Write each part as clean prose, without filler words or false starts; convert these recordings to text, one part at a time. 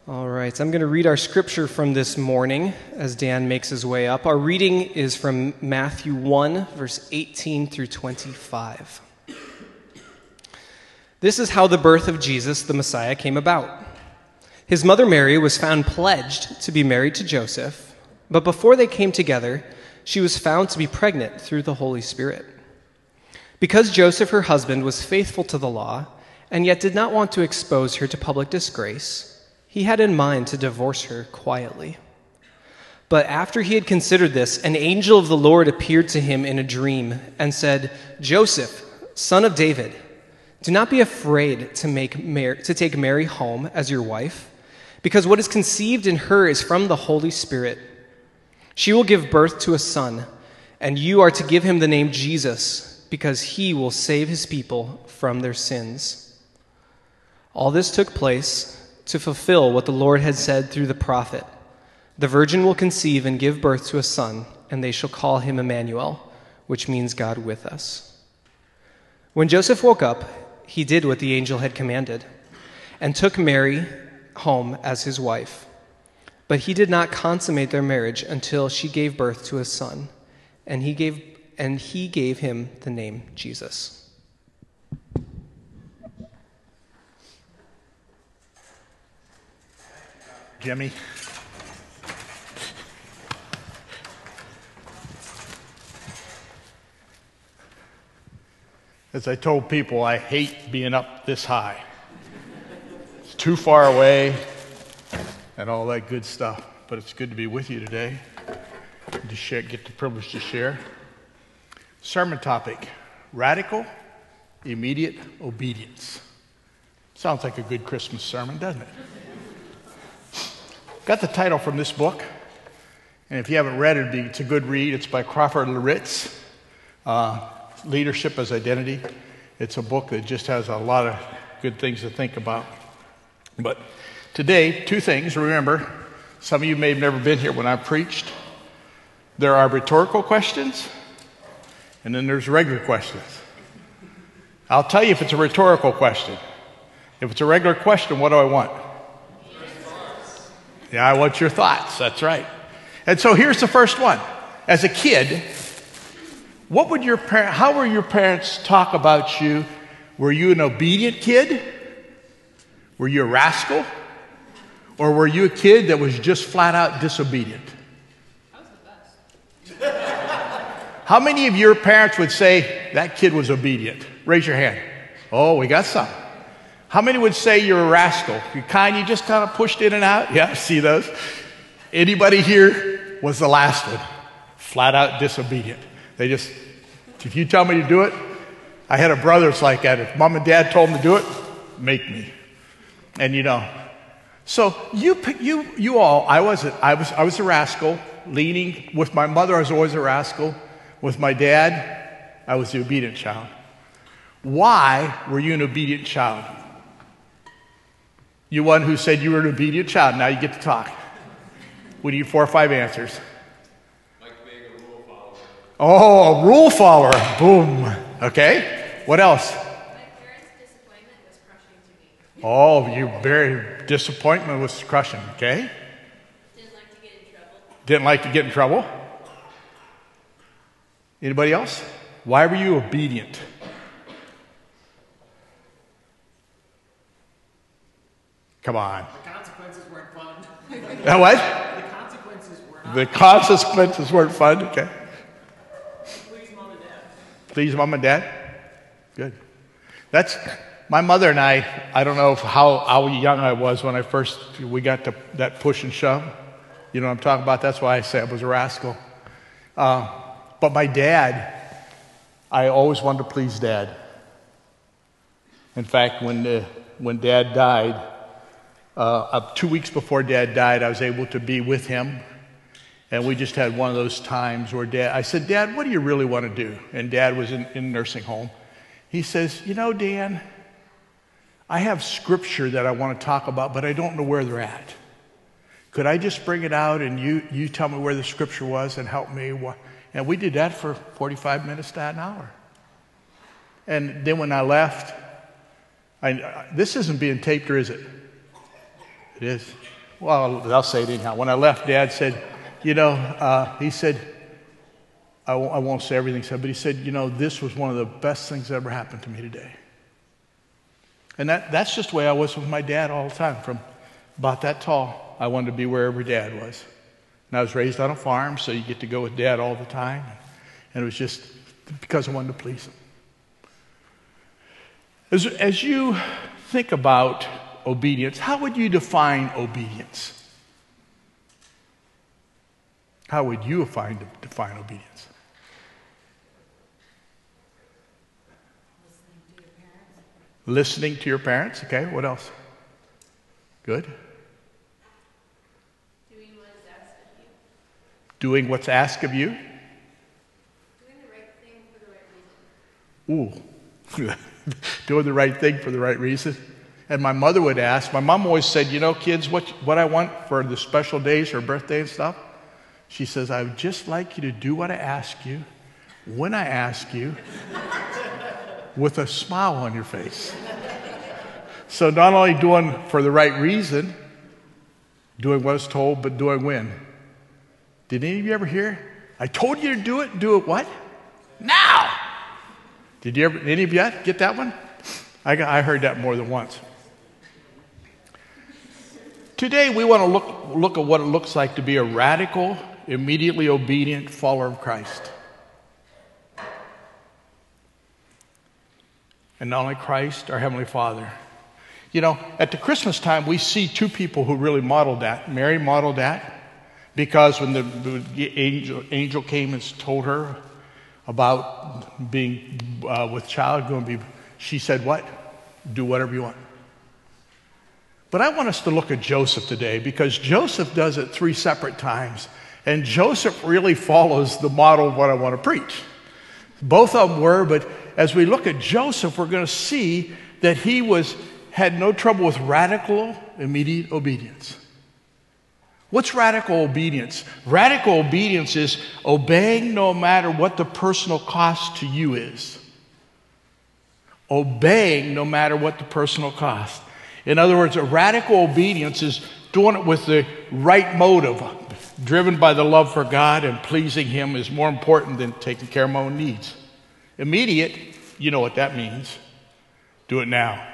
All right, I'm going to read our scripture from this morning as Dan makes his way up. Our reading is from Matthew 1, verse 18 through 25. This is how the birth of Jesus, the Messiah, came about. His mother Mary was found pledged to be married to Joseph, but before they came together, she was found to be pregnant through the Holy Spirit. Because Joseph, her husband, was faithful to the law, and yet did not want to expose her to public disgrace, he had in mind to divorce her quietly. But after he had considered this, an angel of the Lord appeared to him in a dream and said, "Joseph, son of David, do not be afraid to take Mary home as your wife, because what is conceived in her is from the Holy Spirit. She will give birth to a son, and you are to give him the name Jesus, because he will save his people from their sins." All this took place to fulfill what the Lord had said through the prophet. The virgin will conceive and give birth to a son, and they shall call him Emmanuel, which means God with us. When Joseph woke up, he did what the angel had commanded, and took Mary home as his wife. But he did not consummate their marriage until she gave birth to a son, and he gave him the name Jesus. Jimmy. As I told people, I hate being up this high. It's too far away and all that good stuff. But it's good to be with you today and to get the privilege to share. Sermon topic: radical, immediate obedience. Sounds like a good Christmas sermon, doesn't it? Got the title from this book, and if you haven't read it, it's a good read. It's by Crawford Loritts, Leadership as Identity. It's a book that just has a lot of good things to think about. But today, two things. Remember, some of you may have never been here when I preached. There are rhetorical questions, and then there's regular questions. I'll tell you if it's a rhetorical question. If it's a regular question, what do I want? Yeah, I want your thoughts. That's right. And so here's the first one. As a kid, how were your parents talk about you? Were you an obedient kid? Were you a rascal? Or were you a kid that was just flat out disobedient? I was the best. How many of your parents would say that kid was obedient? Raise your hand. Oh, we got some. How many would say you're a rascal? You just kind of pushed in and out? Yeah, see those? Anybody here was the last one. Flat out disobedient. If you tell me to do it, I had a brother that's like that. If mom and dad told him to do it, make me. And so you all, I was a rascal, leaning with my mother. I was always a rascal. With my dad, I was the obedient child. Why were you an obedient child? You one who said you were an obedient child. Now you get to talk. We need 4 or 5 answers. Like being a rule follower. Oh, a rule follower. Boom. Okay. What else? My parents' disappointment was crushing to me. Oh, your very disappointment was crushing. Okay. Didn't like to get in trouble. Didn't like to get in trouble. Anybody else? Why were you obedient? Come on. The consequences weren't fun. What? The consequences were not The consequences weren't fun. Okay. Please, Mom and Dad. Please, Mom and Dad? Good. That's my mother and I don't know how young I was when we got to that push and shove. You know what I'm talking about? That's why I say I was a rascal. But my dad, I always wanted to please Dad. In fact, when Dad died, 2 weeks before Dad died, I was able to be with him. And we just had one of those times where I said, "Dad, what do you really want to do?" And Dad was in a nursing home. He says, "Dan, I have scripture that I want to talk about, but I don't know where they're at. Could I just bring it out and you tell me where the scripture was and help me?" And we did that for 45 minutes to an hour. And then when I left, this isn't being taped, or is it? It is. Well, I'll say it anyhow. When I left, Dad said, he said, I won't say everything he said, but he said, this was one of the best things that ever happened to me today. And that's just the way I was with my dad all the time. From about that tall, I wanted to be wherever Dad was. And I was raised on a farm, so you get to go with Dad all the time. And it was just because I wanted to please him. As you think about obedience, how would you define obedience? How would you define obedience? Listening to your parents. Okay, what else? Good. Doing what is asked of you. Doing what's asked of you. Doing the right thing for the right reason. Ooh. Doing the right thing for the right reason. And my mother would ask, my mom always said, kids, what I want for the special days, her birthday and stuff, she says, I would just like you to do what I ask you, when I ask you, with a smile on your face. So not only doing for the right reason, doing what is told, but doing when. Did any of you ever hear? I told you to do it what? Now! Did any of you get that one? I heard that more than once. Today we want to look at what it looks like to be a radical, immediately obedient follower of Christ. And not only Christ, our Heavenly Father. At the Christmas time, we see two people who really modeled that. Mary modeled that because when the angel came and told her about being with child, she said what? Do whatever you want. But I want us to look at Joseph today because Joseph does it 3 separate times. And Joseph really follows the model of what I want to preach. Both of them were, but as we look at Joseph, we're going to see that he had no trouble with radical, immediate obedience. What's radical obedience? Radical obedience is obeying no matter what the personal cost to you is. Obeying no matter what the personal cost. In other words, a radical obedience is doing it with the right motive. Driven by the love for God and pleasing Him is more important than taking care of my own needs. Immediate, you know what that means. Do it now.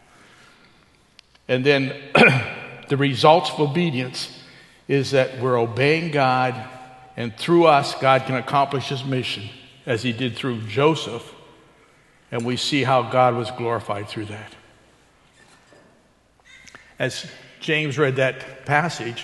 And then the results of obedience is that we're obeying God, and through us, God can accomplish His mission, as He did through Joseph, and we see how God was glorified through that. As James read that passage,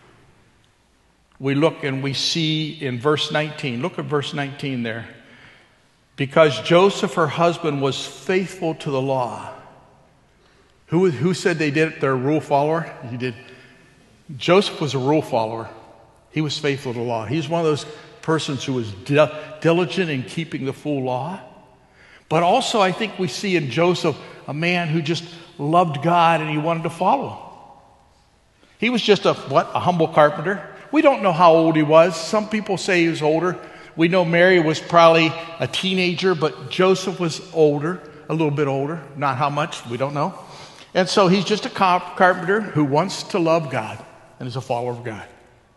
we look and we see in verse 19, look at verse 19 there. Because Joseph, her husband, was faithful to the law. Who said they did it? They're a rule follower? He did. Joseph was a rule follower. He was faithful to the law. He's one of those persons who was diligent in keeping the full law. But also I think we see in Joseph a man who just loved God and he wanted to follow Him. He was just a humble carpenter. We don't know how old he was. Some people say he was older. We know Mary was probably a teenager, but Joseph was older, a little bit older. Not how much, we don't know. And so he's just a carpenter who wants to love God and is a follower of God.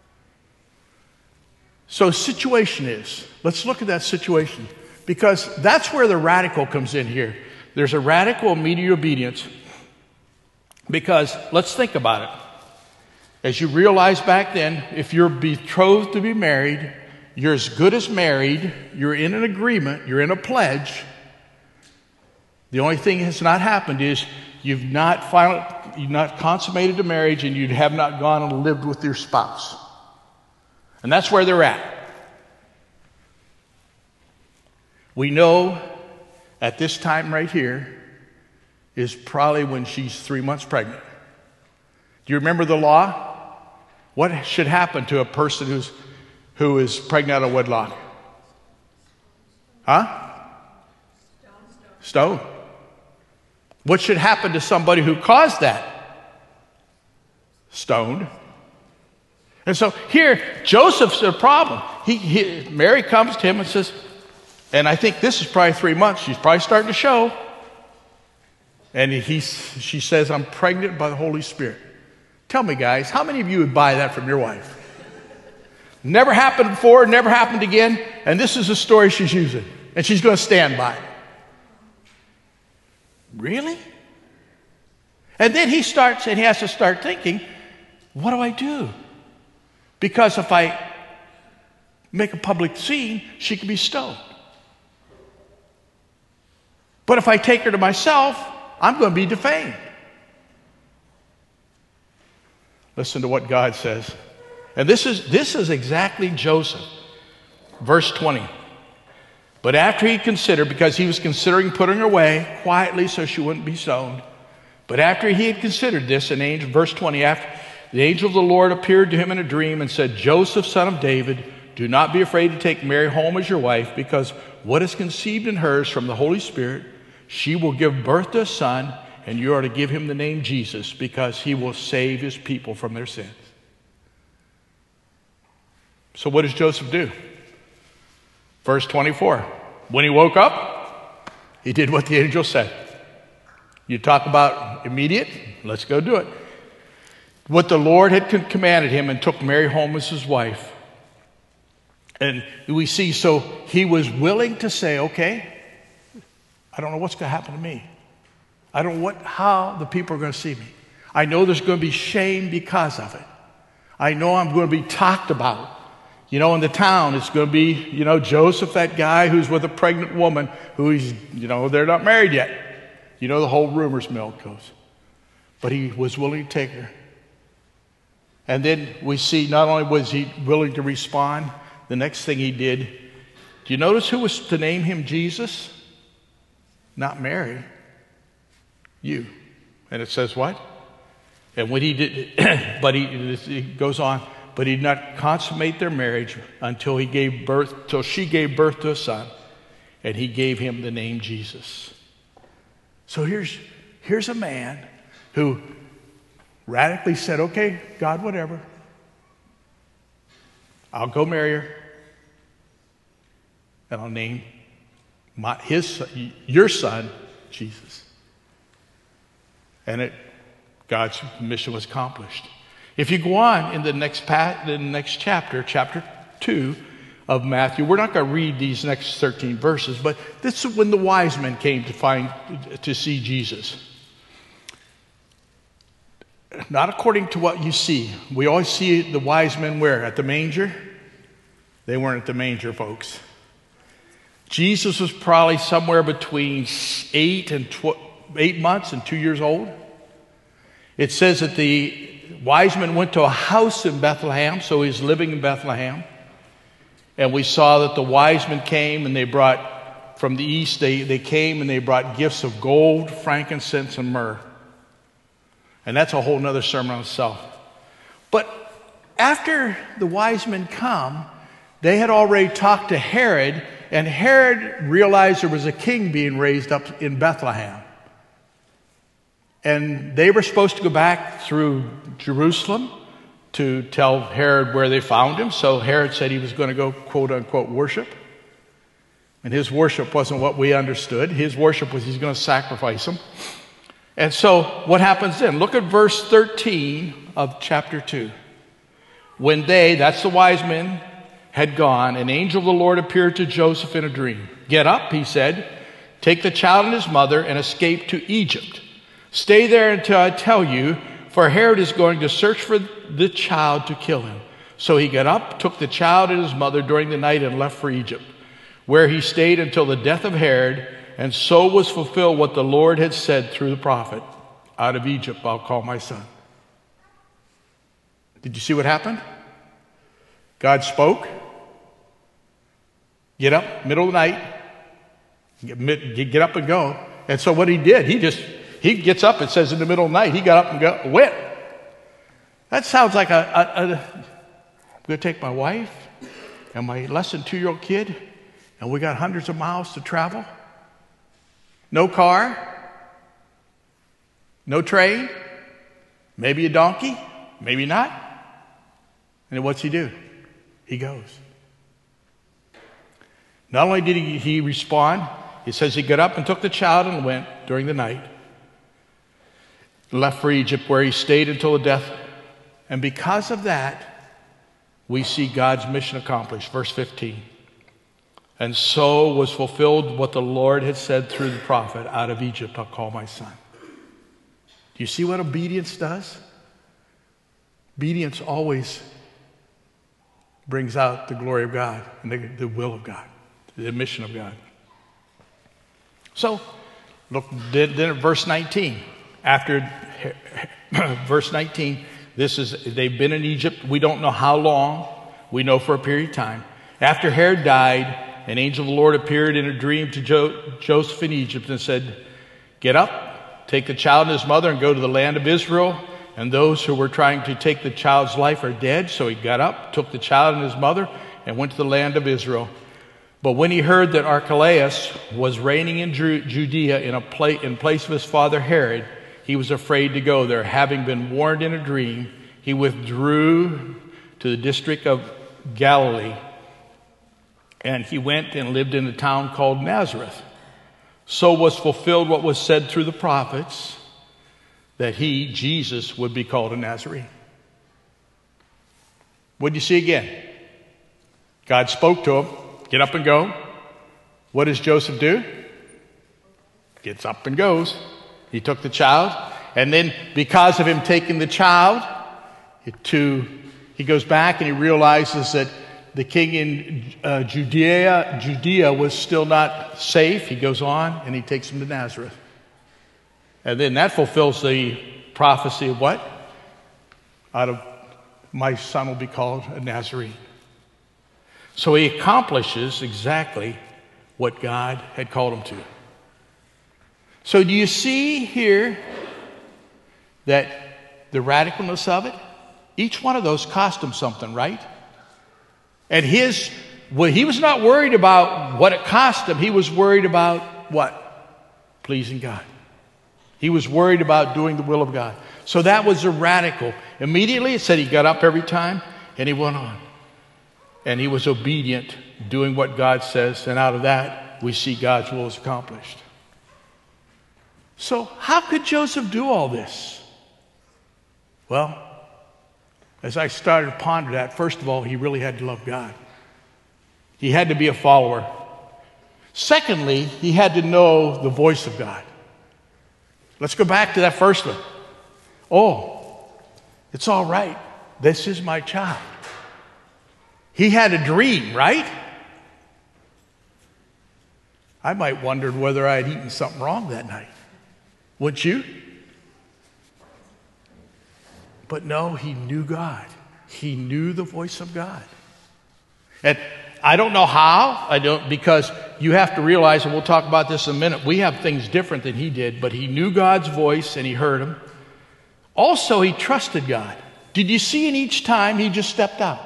So situation is, let's look at that situation, because that's where the radical comes in here. There's a radical immediate obedience, because let's think about it. As you realize back then, if you're betrothed to be married, you're as good as married, you're in an agreement, you're in a pledge. The only thing that has not happened is you've not consummated the marriage and you have not gone and lived with your spouse. And that's where they're at. We know at this time right here is probably when she's 3 months pregnant. Do you remember the law? What should happen to a person who is pregnant out of wedlock? Huh? Stone. What should happen to somebody who caused that? Stoned. And so here, Joseph's a problem. Mary comes to him and says, and I think this is probably 3 months. She's probably starting to show. And she says, I'm pregnant by the Holy Spirit. Tell me, guys, how many of you would buy that from your wife? Never happened before, never happened again, and this is the story she's using, and she's going to stand by it. Really? And then he has to start thinking, what do I do? Because if I make a public scene, she could be stoned. But if I take her to myself, I'm going to be defamed. Listen to what God says. And this is exactly Joseph. Verse 20. But after he considered, because he was considering putting her away quietly so she wouldn't be stoned. But after he had considered this, an angel, verse 20, after the angel of the Lord appeared to him in a dream and said, Joseph, son of David, do not be afraid to take Mary home as your wife, because what is conceived in her is from the Holy Spirit. She will give birth to a son, and you are to give him the name Jesus, because he will save his people from their sins. So what does Joseph do? Verse 24. When he woke up, he did what the angel said. You talk about immediate? Let's go do it. What the Lord had commanded him, and took Mary home as his wife. And we see, so he was willing to say, okay, I don't know what's going to happen to me. I don't know how the people are going to see me. I know there's going to be shame because of it. I know I'm going to be talked about. You know, in the town, it's going to be, you know, Joseph, that guy who's with a pregnant woman who he's, you know, they're not married yet. You know, the whole rumors mill goes. But he was willing to take her. And then we see not only was he willing to respond, the next thing he did, do you notice who was to name him Jesus? Not Mary. You. And it says what? And when he did, but he goes on, but he did not consummate their marriage until she gave birth to a son, and he gave him the name Jesus. So here's a man who radically said, okay, God, whatever. I'll go marry her, and I'll name your son Jesus. And God's mission was accomplished. If you go on in the next chapter, chapter 2 of Matthew, we're not going to read these next 13 verses, but this is when the wise men came to see Jesus. Not according to what you see. We always see the wise men where? At the manger? They weren't at the manger, folks. Jesus was probably somewhere between 8 months and 2 years old. It says that the wise men went to a house in Bethlehem, so he's living in Bethlehem. And we saw that the wise men came and they brought, from the east, they came and they brought gifts of gold, frankincense, and myrrh. And that's a whole other sermon on itself. But after the wise men come, they had already talked to Herod, and Herod realized there was a king being raised up in Bethlehem. And they were supposed to go back through Jerusalem to tell Herod where they found him. So Herod said he was going to go, quote unquote, worship. And his worship wasn't what we understood. His worship was he's going to sacrifice him. And so what happens then? Look at verse 13 of chapter 2. When they, that's the wise men, had gone, an angel of the Lord appeared to Joseph in a dream. Get up, he said, take the child and his mother and escape to Egypt. Stay there until I tell you, for Herod is going to search for the child to kill him. So he got up, took the child and his mother during the night and left for Egypt, where he stayed until the death of Herod. And so was fulfilled what the Lord had said through the prophet, out of Egypt I'll call my son. Did you see what happened? God spoke. Get up, middle of the night. Get up and go. And so what he did, he gets up, it says in the middle of the night, he got up and went. That sounds like I'm going to take my wife and my less than 2-year-old kid, and we got hundreds of miles to travel. No car, no train, maybe a donkey, maybe not. And then what's he do? He goes. Not only did he respond, it says he got up and took the child and went during the night. Left for Egypt, where he stayed until the death And because of that, we see God's mission accomplished. Verse 15. And so was fulfilled what the Lord had said through the prophet, out of Egypt I'll call my son. Do you see what obedience does? Obedience always brings out the glory of God and the will of God, the mission of God. So, look, then at verse 19. After verse 19, they've been in Egypt. We don't know how long. We know for a period of time. After Herod died, an angel of the Lord appeared in a dream to Joseph in Egypt and said, "Get up, take the child and his mother and go to the land of Israel. And those who were trying to take the child's life are dead." So he got up, took the child and his mother, and went to the land of Israel. But when he heard that Archelaus was reigning in Judea in place of his father Herod, he was afraid to go there. Having been warned in a dream, he withdrew to the district of Galilee. And he went and lived in a town called Nazareth. So was fulfilled what was said through the prophets, that he, Jesus, would be called a Nazarene. What do you see again? God spoke to him, "Get up and go." What does Joseph do? Gets up and goes. He took the child, and then because of him taking the child, he goes back and he realizes that the king in Judea was still not safe. He goes on and he takes him to Nazareth. And then that fulfills the prophecy of what? Out of my son will be called a Nazarene. So he accomplishes exactly what God had called him to. So do you see here that the radicalness of it? Each one of those cost him something, right? And he was not worried about what it cost him. He was worried about what? Pleasing God. He was worried about doing the will of God. So that was a radical. Immediately it said he got up every time and he went on. And he was obedient, doing what God says. And out of that, we see God's will is accomplished. So how could Joseph do all this? Well, as I started to ponder that, first of all, he really had to love God. He had to be a follower. Secondly, he had to know the voice of God. Let's go back to that first one. Oh, it's all right. This is my child. He had a dream, right? I might wondered whether I had eaten something wrong that night. Wouldn't you? But no, he knew God. He knew the voice of God. And I don't know how, because you have to realize, and we'll talk about this in a minute, we have things different than he did, but he knew God's voice and he heard him. Also, he trusted God. Did you see in each time he just stepped out?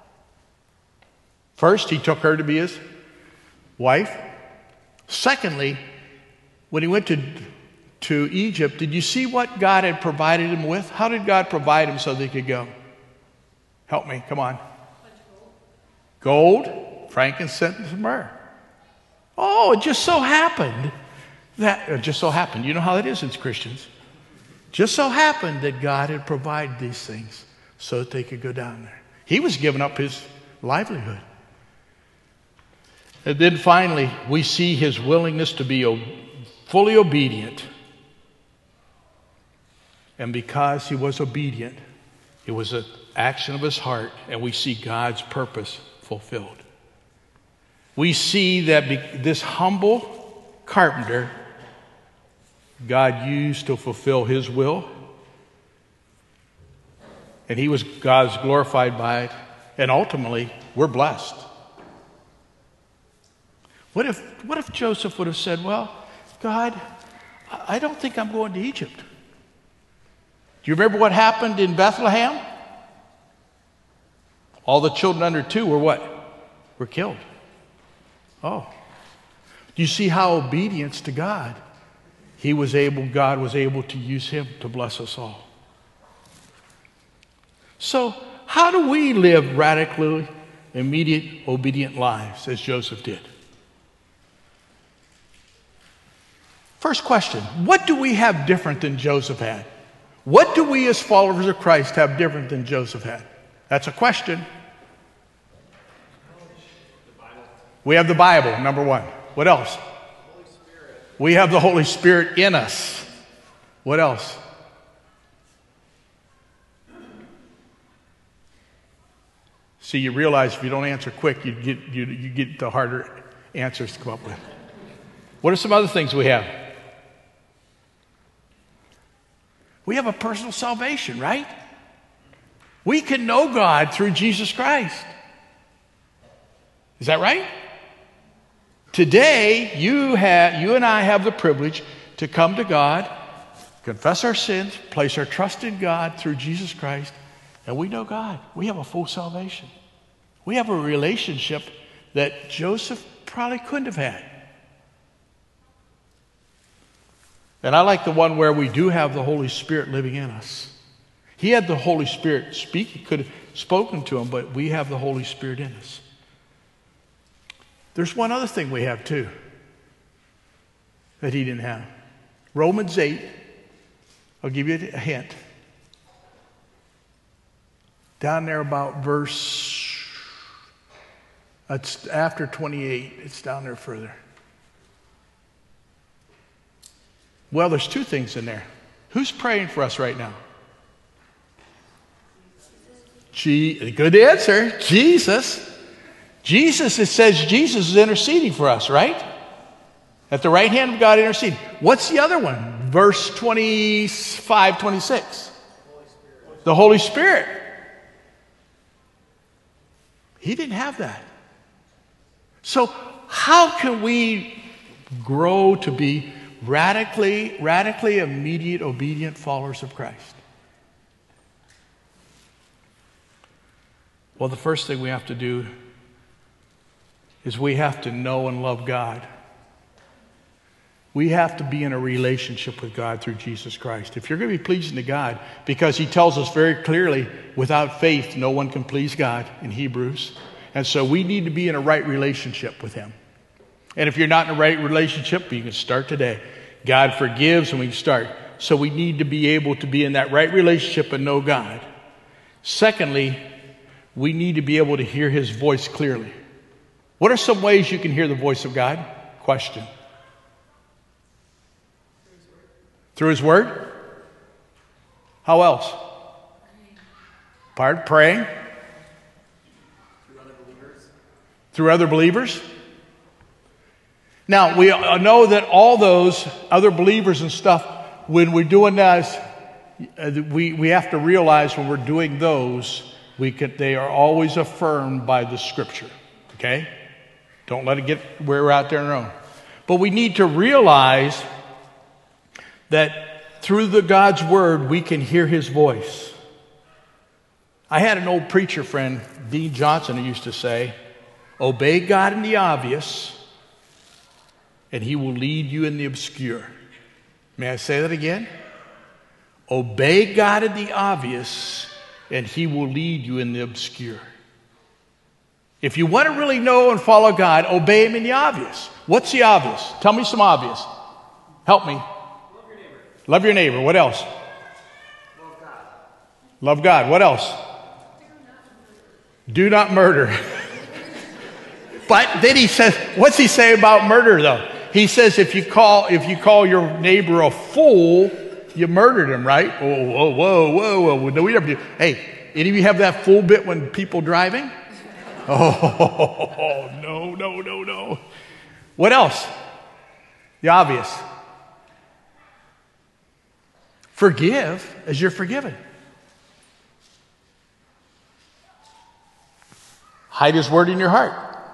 First, he took her to be his wife. Secondly, when he went to Egypt, did you see what God had provided him with? How did God provide him so they could go? Help me, come on. Gold, frankincense, and myrrh. Oh, it just so happened you know how it is as Christians. Just so happened that God had provided these things so that they could go down there. He was giving up his livelihood. And then finally, we see his willingness to be fully obedient. And because he was obedient, it was an action of his heart, and we see God's purpose fulfilled. We see that this humble carpenter, God used to fulfill his will, and God's glorified by it, and ultimately, we're blessed. What if Joseph would have said, "Well, God, I don't think I'm going to Egypt." Do you remember what happened in Bethlehem? All the children under 2 were what? Were killed. Oh. Do you see how obedience to God, God was able to use him to bless us all. So, how do we live radically, immediate, obedient lives as Joseph did? First question, what do we have different than Joseph had? What do we as followers of Christ have different than Joseph had? That's a question. We have the Bible, number one. What else? We have the Holy Spirit in us. What else? See, you realize if you don't answer quick, you get the harder answers to come up with. What are some other things we have? We have a personal salvation, right? We can know God through Jesus Christ. Is that right? Today, you and I have the privilege to come to God, confess our sins, place our trust in God through Jesus Christ, and we know God. We have a full salvation. We have a relationship that Joseph probably couldn't have had. And I like the one where we do have the Holy Spirit living in us. He had the Holy Spirit speak. He could have spoken to him, but we have the Holy Spirit in us. There's one other thing we have too that he didn't have. Romans 8, I'll give you a hint. Down there about verse, it's after 28, it's down there further. Well, there's two things in there. Who's praying for us right now? Good answer. Jesus. Jesus, it says Jesus is interceding for us, right? At the right hand of God interceding. What's the other one? Verse 25, 26. The Holy Spirit. He didn't have that. So how can we grow to be radically immediate, obedient followers of Christ? Well, the first thing we have to do is we have to know and love God. We have to be in a relationship with God through Jesus Christ. If you're going to be pleasing to God, because he tells us very clearly, without faith, no one can please God in Hebrews. And so we need to be in a right relationship with him. And if you're not in a right relationship, you can start today. God forgives and we can start. So we need to be able to be in that right relationship and know God. Secondly, we need to be able to hear his voice clearly. What are some ways you can hear the voice of God? Question. Through his word? How else? Pardon? Praying? Through other believers? Now, we know that all those other believers and stuff, when we're doing that, we have to realize when we're doing those, they are always affirmed by the Scripture. Okay? Don't let it get where we're out there on our own. But we need to realize that through God's Word, we can hear his voice. I had an old preacher friend, Dean Johnson, who used to say, obey God in the obvious, and he will lead you in the obscure. May I say that again? Obey God in the obvious, and he will lead you in the obscure. If you want to really know and follow God, obey him in the obvious. What's the obvious? Tell me some obvious. Help me. Love your neighbor. Love your neighbor. What else? Love God. Love God. What else? Do not murder. But then he says, what's he say about murder though? He says if you call your neighbor a fool, you murdered him, right? Whoa. No, we never do. Hey, any of you have that fool bit when people driving? Oh, no. What else? The obvious. Forgive as you're forgiven. Hide his word in your heart.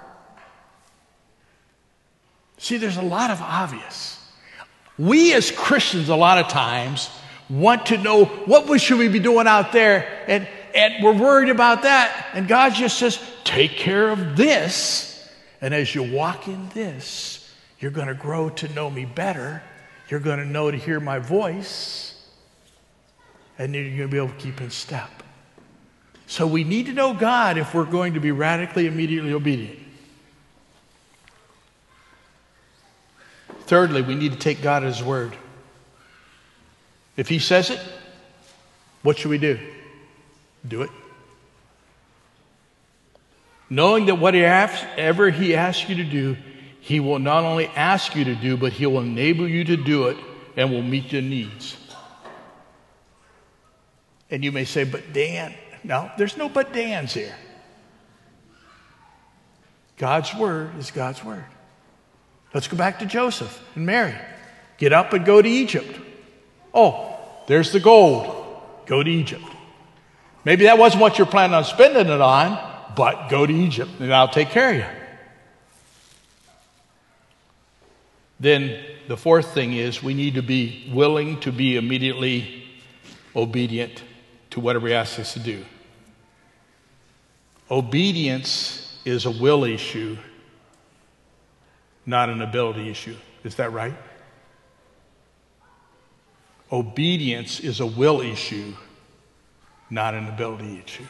See, there's a lot of obvious. We as Christians a lot of times want to know what should we be doing out there, and we're worried about that. And God just says, take care of this. And as you walk in this, you're going to grow to know me better. You're going to know to hear my voice. And then you're going to be able to keep in step. So we need to know God if we're going to be radically, immediately obedient. Thirdly, we need to take God at his word. If he says it, What should we do? Do it. Knowing that whatever he asks you to do, he will not only ask you to do, but he will enable you to do it and will meet your needs. And you may say, but Dan, no, there's no but Dan's here. God's word is God's word. Let's go back to Joseph and Mary. Get up and go to Egypt. Oh, there's the gold. Go to Egypt. Maybe that wasn't what you're planning on spending it on, but go to Egypt and I'll take care of you. Then the fourth thing is we need to be willing to be immediately obedient to whatever he asks us to do. Obedience is a will issue, not an ability issue. Is that right? Obedience is a will issue, not an ability issue.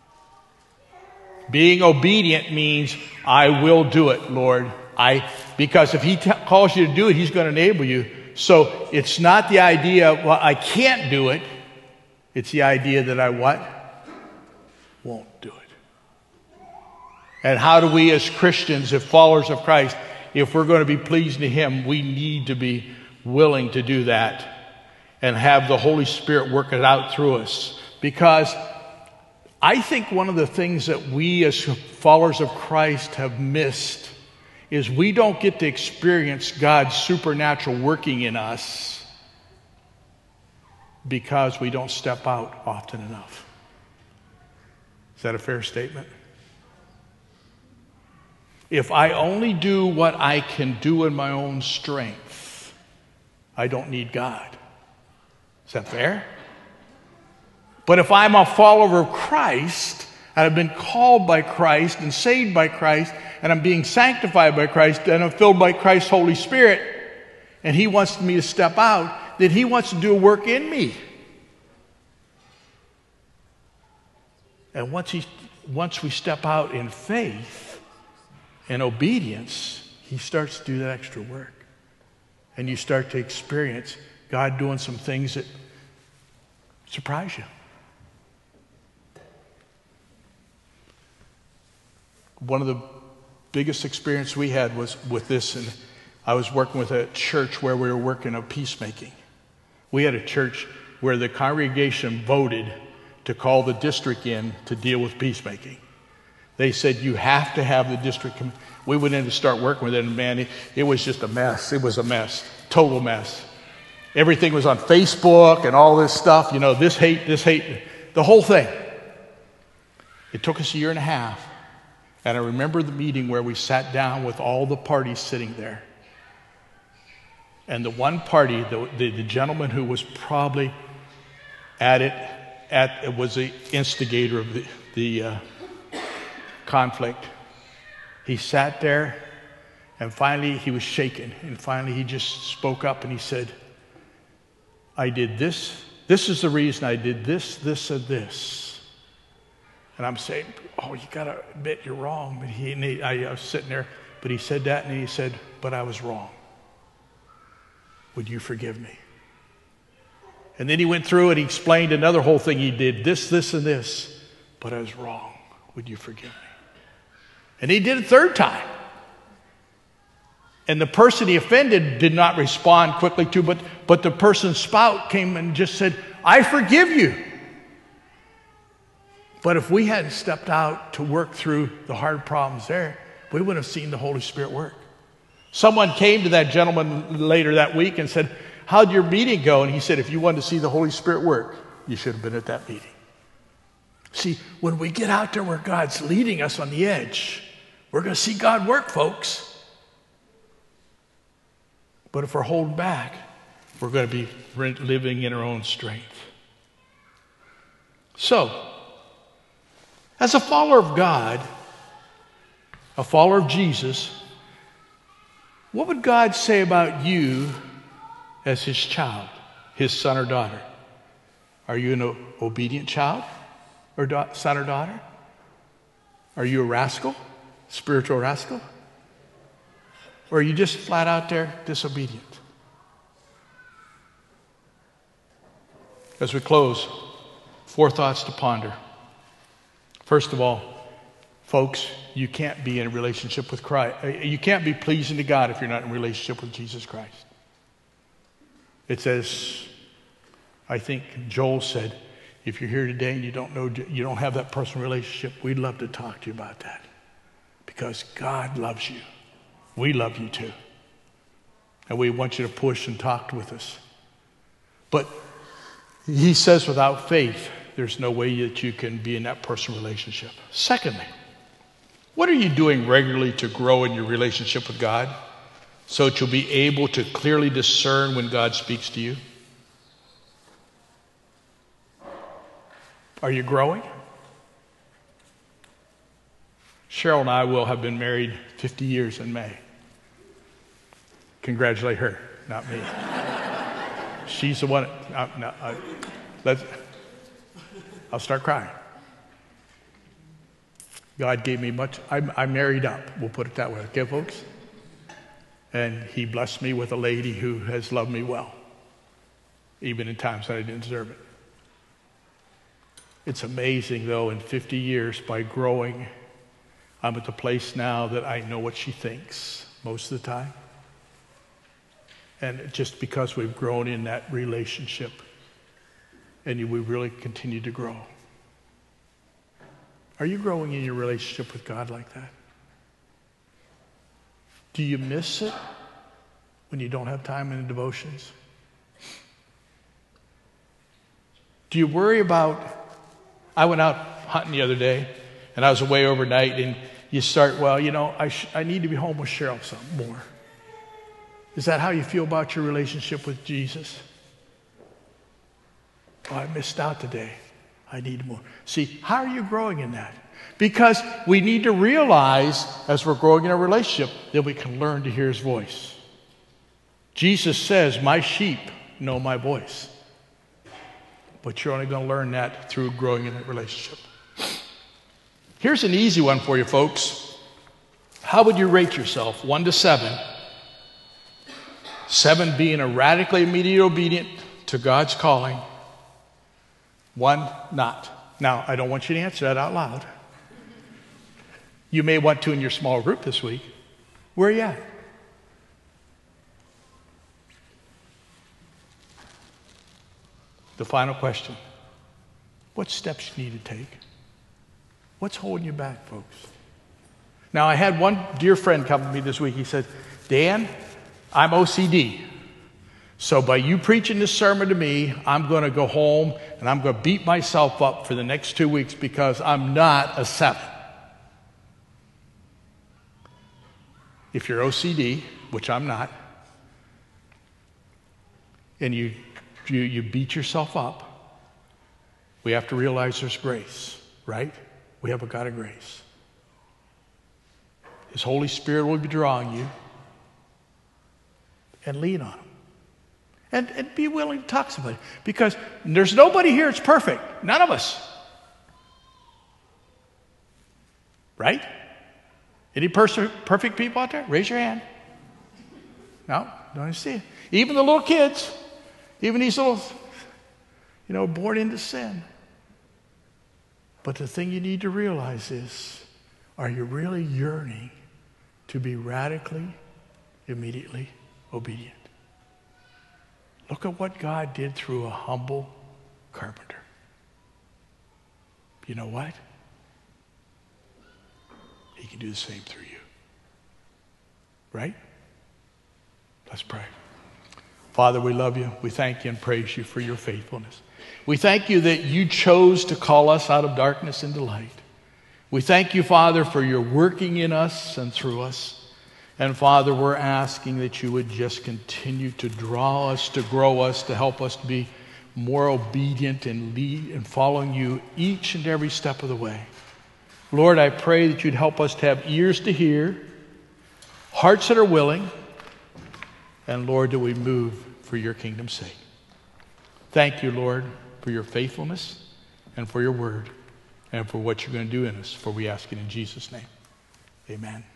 Being obedient means I will do it, Lord. Because if he calls you to do it, he's going to enable you. So it's not the idea, well, I can't do it. It's the idea that I what? Won't do it. And how do we as Christians, as followers of Christ, if we're going to be pleasing to him, we need to be willing to do that and have the Holy Spirit work it out through us. Because I think one of the things that we as followers of Christ have missed is we don't get to experience God's supernatural working in us because we don't step out often enough. Is that a fair statement? If I only do what I can do in my own strength, I don't need God. Is that fair? But if I'm a follower of Christ, and I've been called by Christ and saved by Christ, and I'm being sanctified by Christ, and I'm filled by Christ's Holy Spirit, and he wants me to step out, then he wants to do a work in me. And once we step out in faith and obedience, he starts to do that extra work. And you start to experience God doing some things that surprise you. One of the biggest experience we had was with this, and I was working with a church where we were working on peacemaking. We had a church where the congregation voted to call the district in to deal with peacemaking. They said, you have to have the district. We went in to start working with it, and man, it was just a mess. It was a mess, total mess. Everything was on Facebook and all this stuff, this hate, the whole thing. It took us a year and a half. And I remember the meeting where we sat down with all the parties sitting there. And the one party, the gentleman who was probably was the instigator of the conflict. He sat there, and finally he was shaken. And finally he just spoke up and he said, I did this. This is the reason I did this, this, and this. And I'm saying, oh, you got to admit you're wrong. But I was sitting there, but he said that, and he said, but I was wrong. Would you forgive me? And then he went through and he explained another whole thing he did, this, and this, but I was wrong. Would you forgive me? And he did it a third time. And the person he offended did not respond quickly to, but the person's spout came and just said, I forgive you. But if we hadn't stepped out to work through the hard problems there, we wouldn't have seen the Holy Spirit work. Someone came to that gentleman later that week and said, how'd your meeting go? And he said, if you wanted to see the Holy Spirit work, you should have been at that meeting. See, when we get out there where God's leading us on the edge, we're going to see God work, folks. But if we're holding back, we're going to be living in our own strength. So, as a follower of God, a follower of Jesus, what would God say about you as his child, his son or daughter? Are you an obedient child or son or daughter? Are you a rascal, spiritual rascal? Or are you just flat out there disobedient? As we close, 4 thoughts to ponder. First of all, folks, you can't be in a relationship with Christ. You can't be pleasing to God if you're not in a relationship with Jesus Christ. It says, I think Joel said, if you're here today and you don't have that personal relationship, we'd love to talk to you about that. Because God loves you. We love you too. And we want you to push and talk with us. But he says without faith, there's no way that you can be in that personal relationship. Secondly, what are you doing regularly to grow in your relationship with God so that you'll be able to clearly discern when God speaks to you? Are you growing? Cheryl and I will have been married 50 years in May. Congratulate her, not me. She's the one. I'll start crying. God gave me much. I married up. We'll put it that way. Okay, folks? And he blessed me with a lady who has loved me well, even in times that I didn't deserve it. It's amazing, though, in 50 years, by growing, I'm at the place now that I know what she thinks most of the time. And just because we've grown in that relationship, and we really continue to grow. Are you growing in your relationship with God like that? Do you miss it when you don't have time in the devotions? Do you worry about, I went out hunting the other day, and I was away overnight, and you start, I need to be home with Cheryl some more. Is that how you feel about your relationship with Jesus? Oh, I missed out today. I need more. See, how are you growing in that? Because we need to realize as we're growing in a relationship that we can learn to hear his voice. Jesus says, my sheep know my voice. But you're only going to learn that through growing in that relationship. Here's an easy one for you, folks. How would you rate yourself? 1 to 7. 7 being a radically immediate obedient to God's calling. 1 not. Now, I don't want you to answer that out loud. You may want to in your small group this week. Where are you at? The final question. What steps you need to take? What's holding you back, folks? Now, I had one dear friend come to me this week. He said, Dan, I'm OCD. So by you preaching this sermon to me, I'm going to go home and I'm going to beat myself up for the next 2 weeks because I'm not a 7. If you're OCD, which I'm not, and you beat yourself up, we have to realize there's grace, right? We have a God of grace. His Holy Spirit will be drawing you, and lean on him. And be willing to talk to somebody. Because there's nobody here that's perfect. None of us. Right? Any perfect people out there? Raise your hand. No, don't see it. Even the little kids. Even these little, born into sin. But the thing you need to realize is, are you really yearning to be radically, immediately obedient? Look at what God did through a humble carpenter. You know what? He can do the same through you. Right? Let's pray. Father, we love you. We thank you and praise you for your faithfulness. We thank you that you chose to call us out of darkness into light. We thank you, Father, for your working in us and through us. And Father, we're asking that you would just continue to draw us, to grow us, to help us to be more obedient and lead and following you each and every step of the way. Lord, I pray that you'd help us to have ears to hear, hearts that are willing, and Lord, that we move for your kingdom's sake. Thank you, Lord, for your faithfulness and for your word and for what you're going to do in us. For we ask it in Jesus' name. Amen.